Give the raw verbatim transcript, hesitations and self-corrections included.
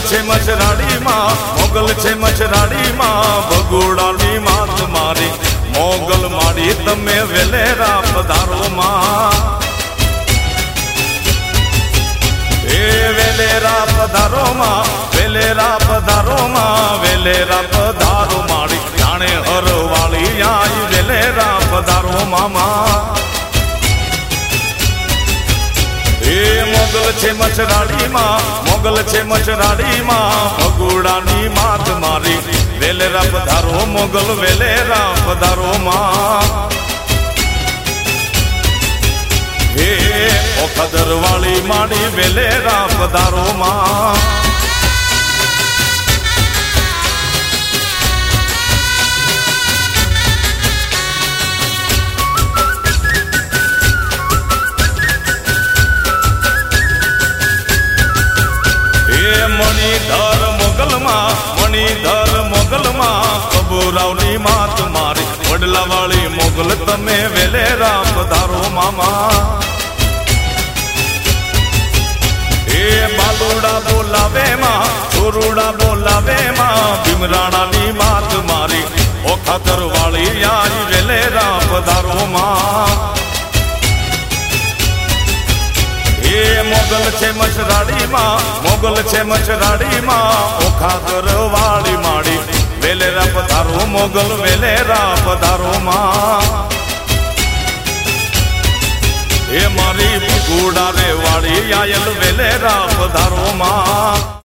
छे मछराड़ी मां, मोगल छे मछराड़ी मां, भगोड़ानी मात मारी मोगल माड़ी तमे वेलेरा पधारो मां। ए वेलेरा पधारो मां, वेलेरा पधारो मां, वेलेरा पधारो माड़ी जाने हर वाली आई वेलेरा पधारो मामा। ए मोगल छे मछराड़ी मां, मोगल छे मछराड़ी मां, भगोड़ानी मात मारी वेलेरा पधारो मोगल वेलेरा पधारो मां। हे ओखदर वाली माड़ी वेलेरा पधारो मां। मणिधर मोगल मां, मणिधर मोगल मां, कबूरावनी मात मारी वडला वाली मोगल तमे वेलेरा पधारो मामा। ए बालूड़ा बोलावे मां, छोरूड़ा बोलावे मां, भीमराणा नी मात मारी ओखातर वाली आई वेलेरा पधारो मां। ए मोगल छे मछराड़ी मां, मोगल छे मछराड़ी मां, ओखातर वाली माड़ी वेलेरा पधारो मोगल वेलेरा पधारो मां। ए मारी भगोड़ा रे वाली आयल वेलेरा पधारो मां।